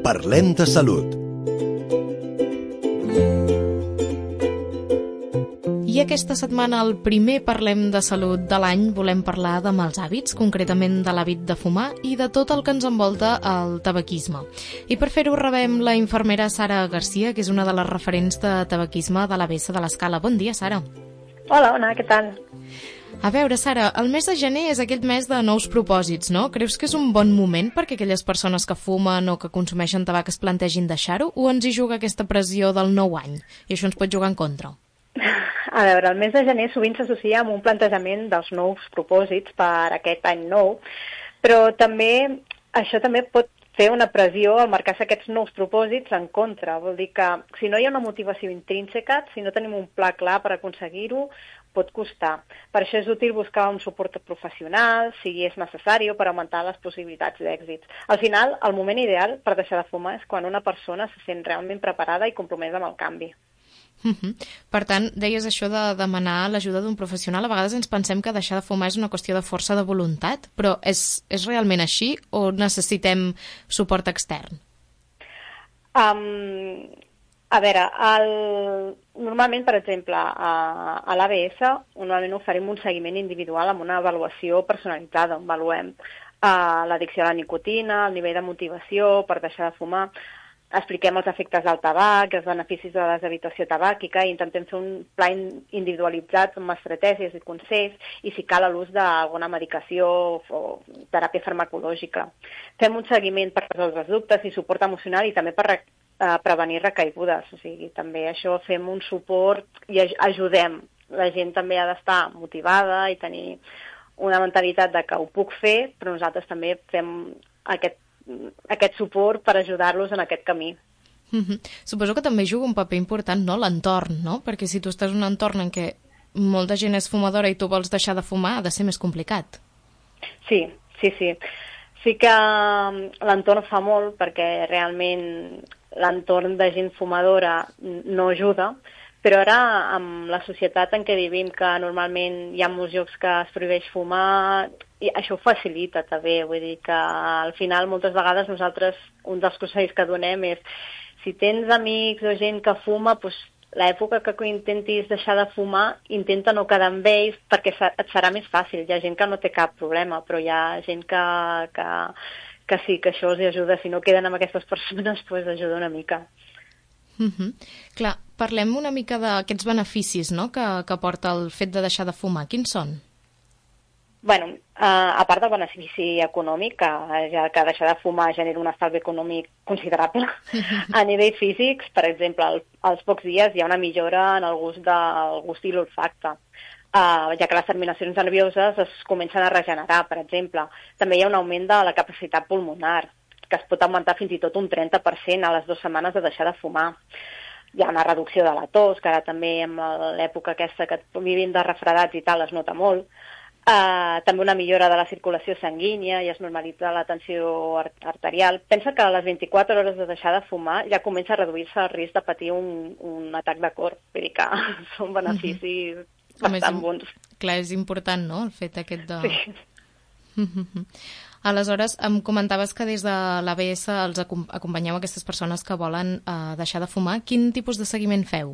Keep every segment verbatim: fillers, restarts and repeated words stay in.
Parlem de salut. I aquesta setmana, el primer Parlem de Salut de l'any, volem parlar de mals hàbits, concretament de l'hàbit de fumar i de tot el que ens envolta el tabaquisme. I per fer-ho rebem la infermera Sara Garcia, que és una de les referents de tabaquisme de l'A B S de l'Escala. Bon dia, Sara. Hola, Ona, què tal? A veure, Sara, el mes de gener és aquell mes de nous propòsits, no? Creus que és un bon moment perquè aquelles persones que fumen o que consumeixen tabac es plantegin deixar-ho, o ens hi juga aquesta pressió del nou any i això ens pot jugar en contra? A veure, el mes de gener sovint s'associa amb un plantejament dels nous propòsits per aquest any nou, però també això també pot fer una pressió al marcar-se aquests nous propòsits en contra. Vol dir que si no hi ha una motivació intrínseca, si no tenim un pla clar per aconseguir-ho, pot costar. Per això és útil buscar un suport professional, si és necessari, per augmentar les possibilitats d'èxit. Al final, el moment ideal per deixar de fumar és quan una persona se sent realment preparada i compromesa amb el canvi. Uh-huh. Per tant, deies això de demanar l'ajuda d'un professional. A vegades ens pensem que deixar de fumar és una qüestió de força de voluntat, però és, és realment així o necessitem suport extern? Um, a veure, el... normalment, per exemple, a, a l'A B S normalment oferim un seguiment individual amb una avaluació personalitzada, on avaluem uh, l'addicció a la nicotina, el nivell de motivació per deixar de fumar. Expliquem els efectes del tabac, els beneficis de la deshabituació tabàquica i intentem fer un pla individualitzat amb estratègies i consells i si cal l'ús d'alguna medicació o teràpia farmacològica. Fem un seguiment per resoldre els dubtes i suport emocional i també per eh, prevenir recaigudes. O sigui, també això fem un suport i ajudem. La gent també ha d'estar motivada i tenir una mentalitat de que ho puc fer, però nosaltres també fem aquest aquest suport per ajudar-los en aquest camí. Mm-hmm. Suposo que també juga un paper important, no?, l'entorn, no? Perquè si tu estàs en un entorn en què molta gent és fumadora i tu vols deixar de fumar, ha de ser més complicat. Sí, sí, sí. Sí que l'entorn fa molt perquè realment l'entorn de gent fumadora no ajuda, però ara, amb la societat en què vivim, que normalment hi ha molts llocs que es prohibeix fumar, i això ho facilita també, vull dir que al final moltes vegades nosaltres, un dels consells que donem és si tens amics o gent que fuma, doncs l'època que intentis deixar de fumar, intenta no quedar amb ells perquè et serà més fàcil. Hi ha gent que no té cap problema, però hi ha gent que, que, que sí, que això els ajuda. Si no queden amb aquestes persones, doncs ajuda una mica. Mm-hmm. Clar, parlem una mica d'aquests beneficis, no?, que, que porta el fet de deixar de fumar. Quins són? Bueno, uh, a part del benefici econòmic, que ja que deixar de fumar genera un estalvi econòmic considerable, a nivell físic, per exemple, al, als pocs dies hi ha una millora en el gust, del gust i l'olfacte, uh, ja que les terminacions nervioses es comencen a regenerar, per exemple. També hi ha un augment de la capacitat pulmonar, que es pot augmentar fins i tot un trenta per cent a les dues setmanes de deixar de fumar. Hi ha una reducció de la tos, que ara també amb l'època aquesta que vivim de refredats i tal es nota molt. Uh, també una millora de la circulació sanguínia i es normalitza la tensió arterial. Pensa que a les vint-i-quatre hores de deixar de fumar ja comença a reduir-se el risc de patir un, un atac de cor. Vull dir que són beneficis mm-hmm. bastant bons. Clar, és important, no?, el fet aquest de... Sí. Mm-hmm. Aleshores, em comentaves que des de l'A B S els acompanyeu aquestes persones que volen uh, deixar de fumar. Quin tipus de seguiment feu?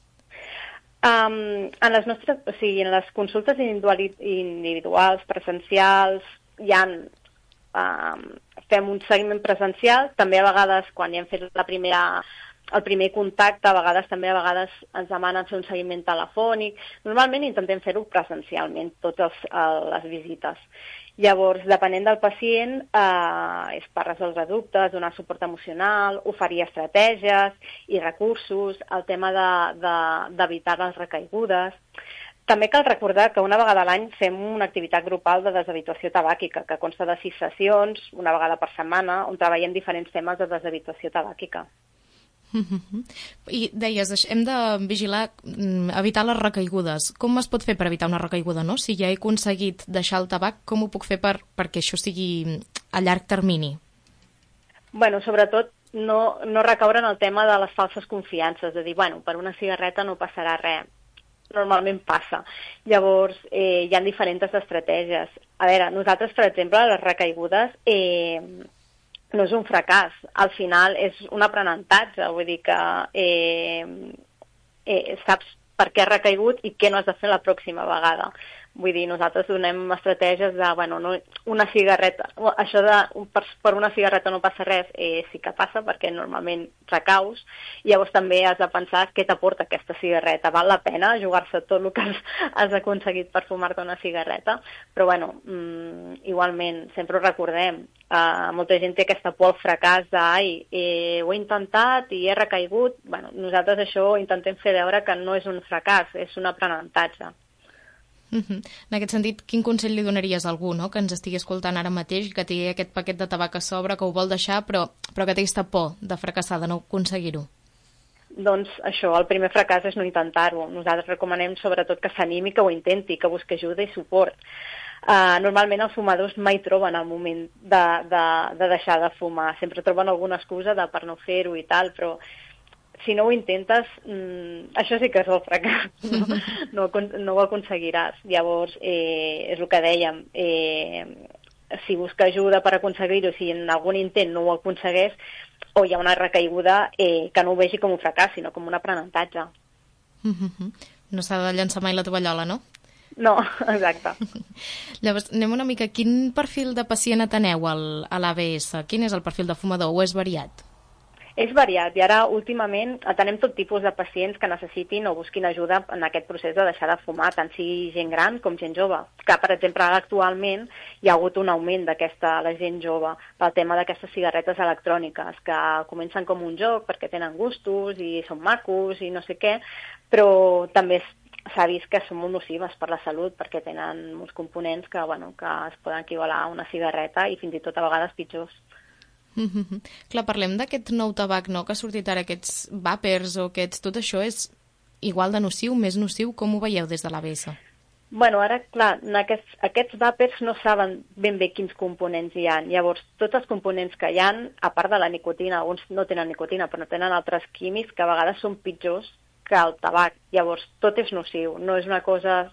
Um, en les nostres, o sigui, en les consultes individuals, presencials, hi ha, um, fem un seguiment presencial, també a vegades quan hi hem fet la primera, el primer contacte, a vegades també a vegades ens demanen fer un seguiment telefònic. Normalment intentem fer-ho presencialment, totes les visites. Llavors, depenent del pacient, eh, és per resoldre dubtes, donar suport emocional, oferir estratègies i recursos, el tema d'evitar de, de, les recaigudes. També cal recordar que una vegada a l'any fem una activitat grupal de deshabituació tabàquica, que consta de sis sessions, una vegada per setmana, on treballem diferents temes de deshabituació tabàquica. Mm-hmm. I deies, hem de vigilar, evitar les recaigudes. Com es pot fer per evitar una recaiguda, no? Si ja he aconseguit deixar el tabac, com ho puc fer per, perquè això sigui a llarg termini? Bueno, sobretot no, no recaure en el tema de les falses confiances, de dir, bueno, per una cigarreta no passarà res. Normalment passa. Llavors, eh, hi ha diferents estratègies. A veure, nosaltres, per exemple, les recaigudes... Eh, no és un fracàs, al final és un aprenentatge, vull dir que eh, eh, saps per què has recaigut i què no has de fer la pròxima vegada. Vull dir, nosaltres donem estratègies de, bueno, no, una cigarreta, això de per, per una cigarreta no passa res, eh, sí que passa perquè normalment recaus, i llavors també has de pensar què t'aporta aquesta cigarreta, val la pena jugar-se tot el que has, has aconseguit per fumar-te una cigarreta, però bueno, mm, igualment, sempre ho recordem, eh, molta gent té aquesta por al fracàs de, ai, eh, ho he intentat i he recaigut, bueno, nosaltres això intentem fer veure que no és un fracàs, és un aprenentatge. Uh-huh. En aquest sentit, quin consell li donaries a algú, no?, que ens estigui escoltant ara mateix, que té aquest paquet de tabac a sobre, que ho vol deixar, però, però que té aquesta por de fracassar, de no aconseguir-ho? Doncs això, el primer fracàs és no intentar-ho. Nosaltres recomanem sobretot que s'animi, que ho intenti, que busqui ajuda i suport. Uh, normalment els fumadors mai troben el moment de, de, de deixar de fumar. Sempre troben alguna excusa de per no fer-ho i tal, però si no ho intentes, mmm, això sí que és el fracàs, no, no, no ho aconseguiràs. Llavors, eh, és el que dèiem, eh, si busca ajuda per aconseguir-ho, si en algun intent no ho aconsegueix, o hi ha una recaiguda, eh, que no ho vegi com un fracàs, sinó com un aprenentatge. Mm-hmm. No s'ha de llançar mai la tovallola, no? No, exacte. Llavors, anem una mica, quin perfil de pacient ateneu al, a l'A B S? Quin és el perfil de fumador, o és variat? És variat, i ara últimament atenem tot tipus de pacients que necessitin o busquin ajuda en aquest procés de deixar de fumar, tant sigui gent gran com gent jove. Que, per exemple, actualment hi ha hagut un augment d'aquesta la gent jove pel tema d'aquestes cigarretes electròniques, que comencen com un joc perquè tenen gustos i són macos i no sé què, però també s'ha vist que són molt nocives per la salut perquè tenen molts components que, bueno, que es poden equivalar a una cigarreta i fins i tot a vegades pitjors. Mm-hmm. Clar, parlem d'aquest nou tabac, no?, que ha sortit ara, aquests vàpers o aquests... Tot això és igual de nociu, més nociu? Com ho veieu des de l'A B S? Bueno, ara, clar, aquests, aquests vàpers no saben ben bé quins components hi ha. Llavors, tots els components que hi ha, a part de la nicotina, alguns no tenen nicotina, però tenen altres químics que a vegades són pitjors que el tabac. Llavors, tot és nociu, no és una cosa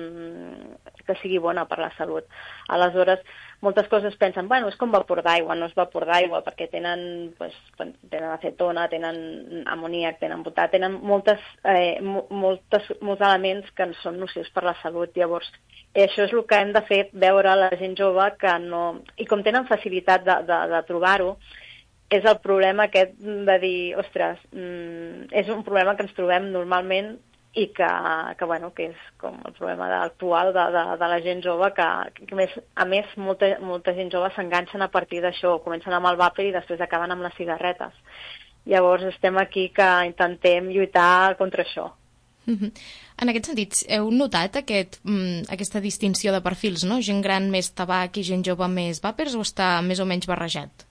mmm, que sigui bona per la salut. Aleshores, moltes coses pensen, bueno, és com vapor d'aigua, no és vapor d'aigua, perquè tenen, pues, tenen acetona, tenen amoníac, tenen butà, tenen moltes, eh, moltes, molts elements que són nocius per la salut. Llavors, això és el que hem de fer veure a la gent jove que no... I com tenen facilitat de, de, de trobar-ho, és el problema aquest de dir, ostres, mmm, és un problema que ens trobem normalment i que, que, bueno, que és com el problema actual de, de, de la gent jove, que, que més, a més molta, molta gent jove s'enganxen a partir d'això, comencen amb el vàper i després acaben amb les cigarretes. Llavors estem aquí que intentem lluitar contra això. Mm-hmm. En aquest sentit, heu notat aquest, mm, aquesta distinció de perfils, no? Gent gran més tabac i gent jove més vàpers, o està més o menys barrejat?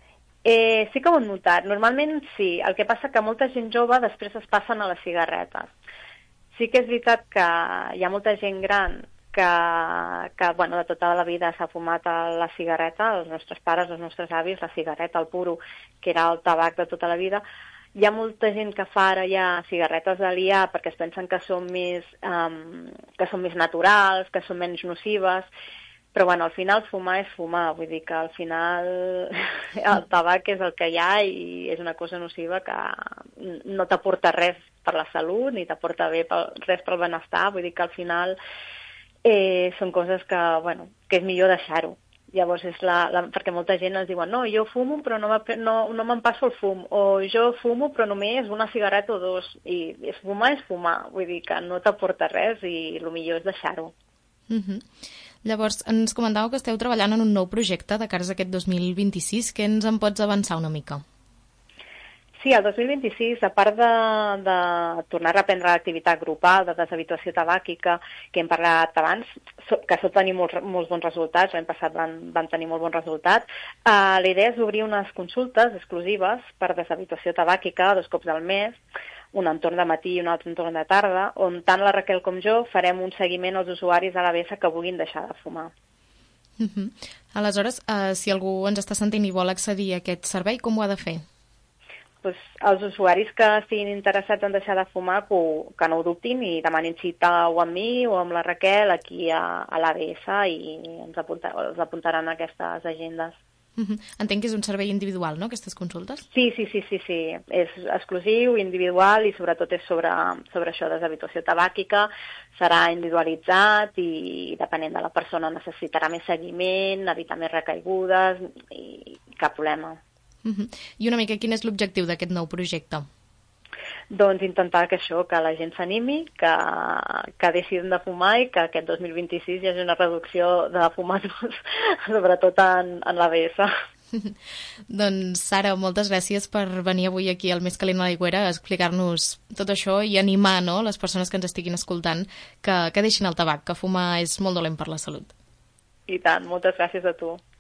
Eh, sí que ho hem notat. Normalment sí. El que passa que molta gent jove després es passen a les cigarretes. Sí que és veritat que hi ha molta gent gran que, que bueno, de tota la vida s'ha fumat la cigarreta, els nostres pares, els nostres avis, la cigarreta, el puro, que era el tabac de tota la vida. Hi ha molta gent que fa ara ja cigarretes d'A I A perquè es pensen que són més, um, que són més naturals, que són menys nocives, però bueno, al final fumar és fumar, vull dir que al final el tabac és el que hi ha i és una cosa nociva que no t'aporta res per la salut ni t'aporta bé pel, res pel benestar, vull dir que al final eh, són coses que, bueno, que és millor deixar-ho. Llavors, és la, la, perquè molta gent ens diuen, no, jo fumo però no, no, no me'n passo el fum, o jo fumo però només una cigarreta o dos, i és fumar és fumar, vull dir que no t'aporta res i el millor és deixar-ho. Mm-hmm. Llavors, ens comentàveu que esteu treballant en un nou projecte de cares a aquest dos mil vint-i-sis. Què ens en pots avançar una mica? Sí, el dos mil vint-i-sis, a part de, de tornar a reprendre l'activitat grupal de deshabituació tabàquica, que hem parlat abans, que sol tenir molts, molts bons resultats, l'any passat van, van tenir molt bons resultats, eh, la idea és obrir unes consultes exclusives per deshabituació tabàquica dos cops al mes, un entorn de matí i un altre entorn de tarda, on tant la Raquel com jo farem un seguiment als usuaris a l'A B S que vulguin deixar de fumar. Uh-huh. Aleshores, uh, si algú ens està sentint i vol accedir a aquest servei, com ho ha de fer? Pues, els usuaris que estiguin interessats en deixar de fumar, que, que no ho dubtin i demanin cita o amb mi o amb la Raquel aquí a, a l'A B S i ens, apunta, els apuntaran a aquestes agendes. Uh-huh. Entenc que és un servei individual, no?, aquestes consultes? Sí, sí, sí, sí, sí. És exclusiu, individual i sobretot és sobre, sobre això, deshabituació tabàquica. Serà individualitzat i depenent de la persona necessitarà més seguiment, evitar més recaigudes i cap problema. Uh-huh. I una mica, quin és l'objectiu d'aquest nou projecte? Doncs intentar que això, que la gent s'animi, que, que deixin de fumar i que aquest dos mil vint-i-sis hi hagi una reducció de fumats, sobretot en, en l'A B S. Doncs, Sara, moltes gràcies per venir avui aquí al Més calent a l'Aigüera a explicar-nos tot això i animar, no?, les persones que ens estiguin escoltant que, que deixin el tabac, que fumar és molt dolent per la salut. I tant, moltes gràcies a tu.